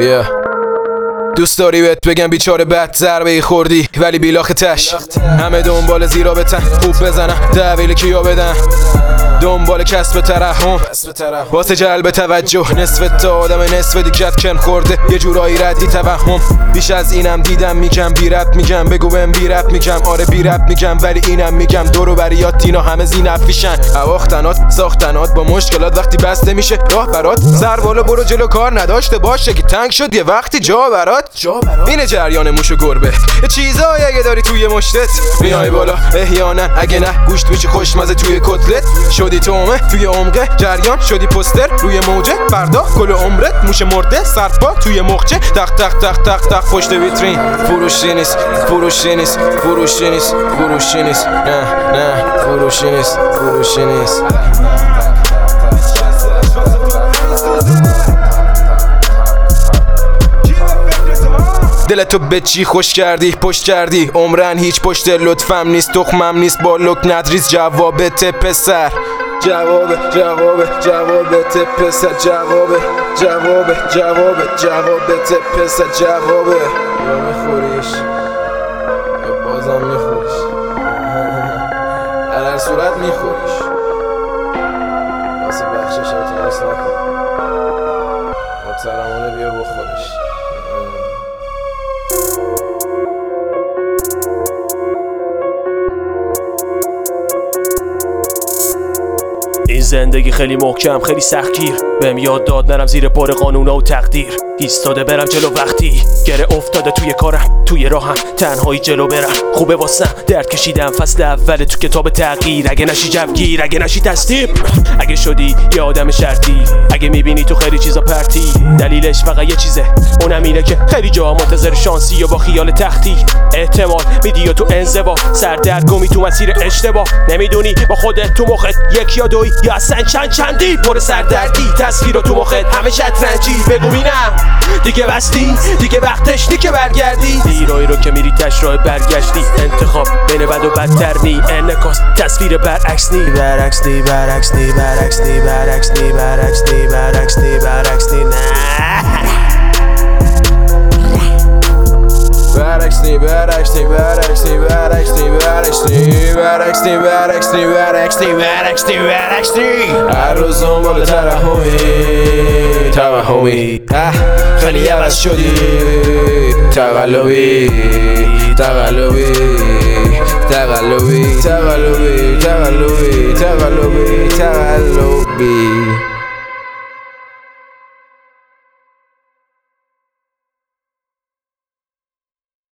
دوست داری بهت بگم بیچاره بد ضربه خوردی ولی بیلاخ تش همه دنبال زیرا بتن خوب بزنم تحویل کیا بدن دنبال کسب ترحم واسه جلب توجه نصف تا آدم نصف دیگت کن خورده یه جورایی ردی توهم بیش از اینم دیدم میگم بی رب میگم بگو بهم بی رب میگم آره بی رب میگم ولی اینم میگم دورو بریات اینا همه زینفیشن اواختنات ساختنات با مشکلات وقتی بسته میشه راه برات سر بالا برو جلو کار نداشته باشه که تنگ شد یه وقتی جا برات اینه جریان موش و گربه یه چیزایی اگه داری توی مشتت میای بالا احیانا اگه نه گوشت میشه خوشمزه توی کتلت شدی تومه توی عمقه جریان شدی پوستر روی موجه فردا کل عمرت موش مرده سرپا توی مخچه تق تق تق تق تق پشت ویترین فروشی نیست فروشی نیست فروشی نیست فروشی نیست نه فروشی نیست فروشی نیست دلتو به چی خوش کردی پشت کردی عمرن هیچ پشت لطفم نیست تخمم نیست با لک ندریز جوابت پسر جوابت پسر جوابت پسر جوابه یا میخوریش یا بازم میخوریش در هر صورت میخوریش واسه بخشش اعتراض نکن محترمانه بیا بخوریش این زندگی خیلی محکم خیلی سختگیر بهم یاد داد نرم زیر بار قانونا و تقدیر ایستاده برم جلو وقتی گره افتاده توی کارم توی راهم تنهایی جلو برم خوبه واسم درد کشیدم فصل اول تو کتاب تغییر اگه نشی جوگیر اگه نشی تصدیق اگه شدی یه آدم شرطی اگه میبینی تو خیلی چیزا پرتی دلیلش فقط یه چیزه اونم اینه که خیلی جا منتظر شانسی و با خیال تختی احتمال میدی و تو انزوا سردرگمی تو مسیر اشتباه نمیدونی با خودت تو مخت یک یا دوی یا اصلا چندی پر سردردی تصویر تو مخت همه شطرنجی بگو ببینم دیگه بستی دیگه وقتش نی که برگردی دیرایی رو که میری تش راه برگشتی انتخاب بین بد و بدتر نی انعکاس تصویر برعکس نی برعکس نی برعکس نی برعکس نی برعکس نی برعکس نی برعکس نی برعکس نی برعکسنی برعکسنی برعکسنی برعکسنی برعکسنی برعکسنی برعکسنی برعکسنی برعکسنی برعکسنی هر روز دنبال توهمی خیلی عوض شدی تقلبی تقلبی تقلبی تقلبی تقلبی تقلبی